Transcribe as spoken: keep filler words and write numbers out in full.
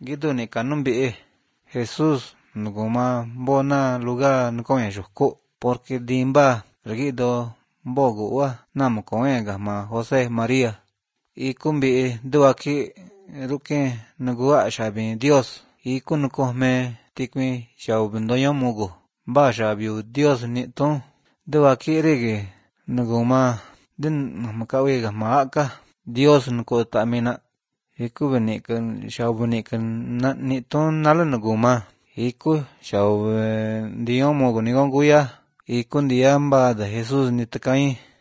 gitu ni kanumbi Jesús nuguma bona lugar nukoya yuko porque dimba regido bogo wa namu koenga ma José María y kumbi duaki ruke nugua shabi Dios y kunukohme tikmi shaubendoyo mugo ba shabiu Dios ni ton duaki rege nuguma din makawiga maaka Dios nuko tamina iku bani kan shaubani kan na ni ton nala nuguma iku shau diyo mugo ni gonguya iku ndiyamba da Jesús ni takai